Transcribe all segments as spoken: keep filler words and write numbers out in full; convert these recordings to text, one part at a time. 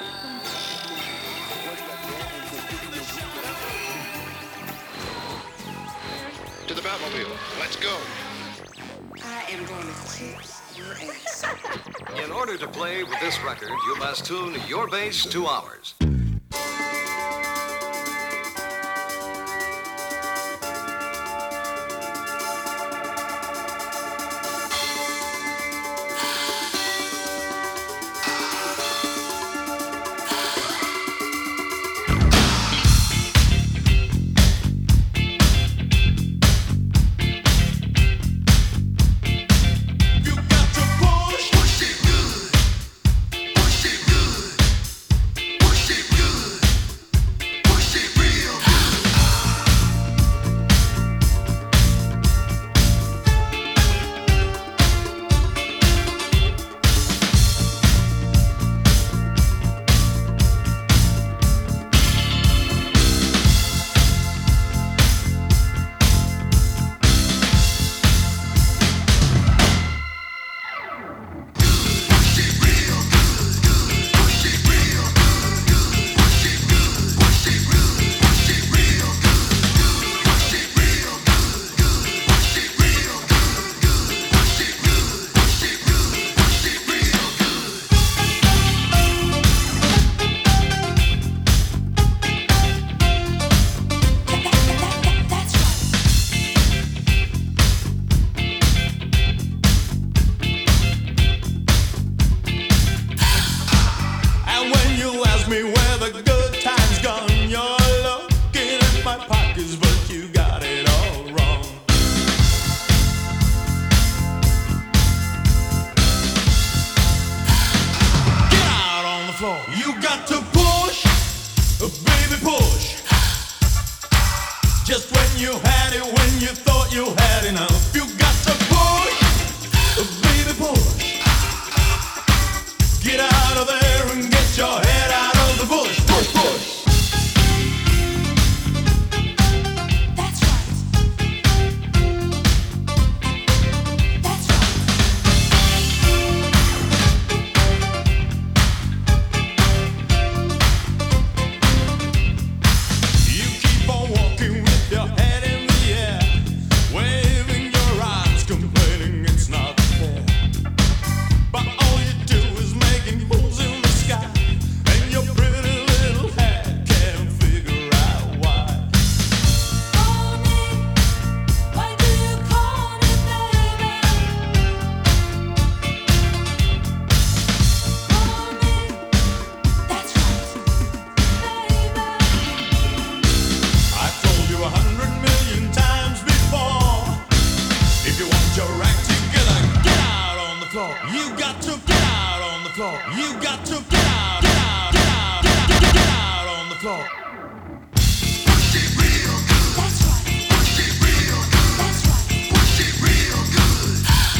To the Batmobile. Let's go. I am going to kick your ass. In order to play with this record, you must tune your bass to ours. You got to push, baby, push. Just when you had it, when you thought you had enough, you got to push, baby, push. Get out of there and get your head out of the bush. Push, push. You got to get out on the floor. You got to get out, get out, get out, get out, get out on the floor. Push it real good. That's right. Push it real good. That's right. Push it real good.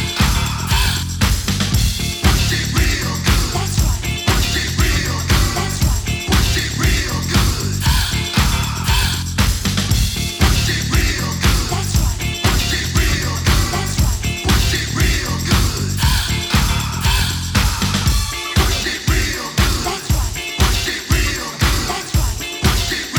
Push it real good. That's right. Push it real good. That's right. Push it real good. Push it real good. That's right. Push it real good. That's right. Push it real good. Push it real good. That's right. Push it real good. That's right. Push it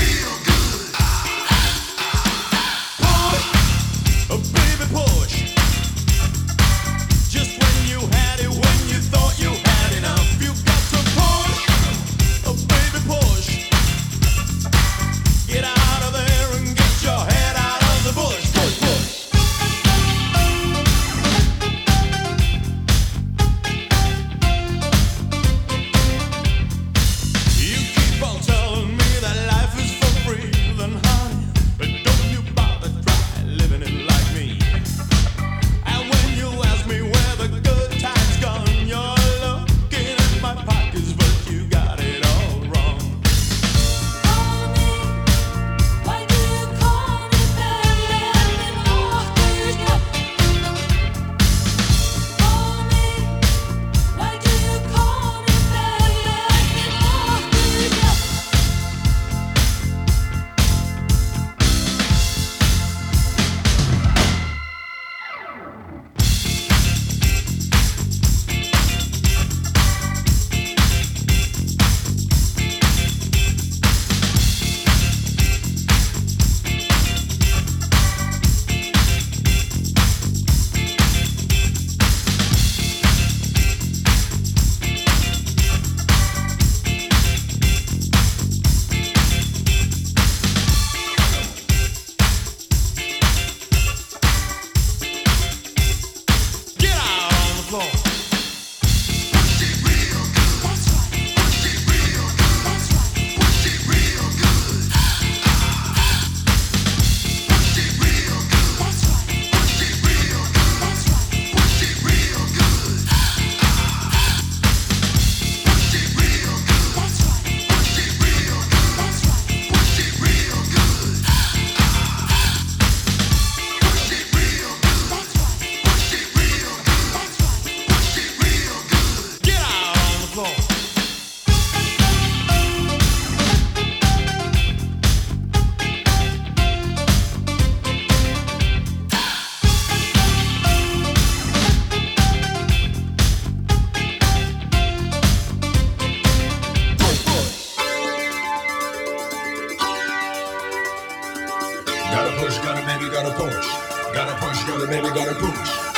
baby, gotta push. Gotta push, gotta baby, gotta push.